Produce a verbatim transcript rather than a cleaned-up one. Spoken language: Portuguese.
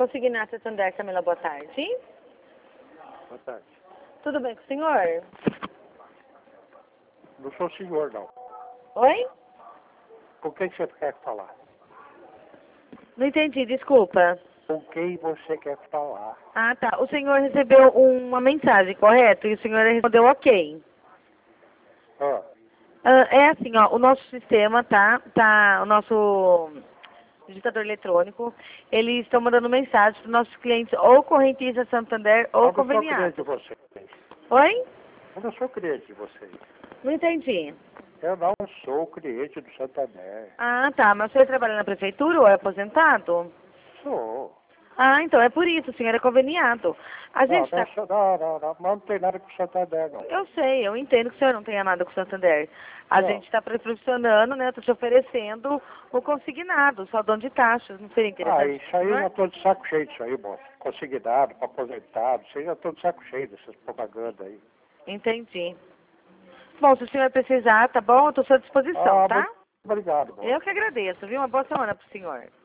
Consignado Santander, Camila, boa tarde. Boa tarde. Tudo bem com o senhor? Não sou senhor, não. Oi? Com quem você quer falar? Não entendi, desculpa. Com quem você quer falar? Ah, tá. O senhor recebeu uma mensagem, correto? E o senhor respondeu ok. Ah, Ah, é assim, ó, o nosso sistema, tá? Tá, o nosso digitador eletrônico, eles estão mandando mensagem para os nossos clientes ou correntista Santander ou eu não sou cliente conveniado. de vocês. Oi? Eu não sou cliente de vocês. Não entendi. Eu não sou cliente do Santander. Ah, tá. Mas o senhor trabalha na prefeitura ou é aposentado? Sou. Ah, então é por isso, o senhor é conveniado. A Não, gente não, tá... sou, não, não, não, mas não tem nada com o Santander, não. Eu sei, eu entendo que o senhor não tenha nada com o Santander. A Não. gente está proporcionando, né? Estou te oferecendo o consignado, o saldão de taxas. Não seria Ah, interessante isso pro aí senhor? já tô de saco cheio disso aí, moço. Consignado, para aposentado, isso aí já tô de saco cheio dessas propagandas aí. Entendi. Bom, se o senhor precisar, tá bom? Eu estou à sua disposição, Ah, tá? muito obrigado, moço. Eu que agradeço, viu? Uma boa semana pro senhor.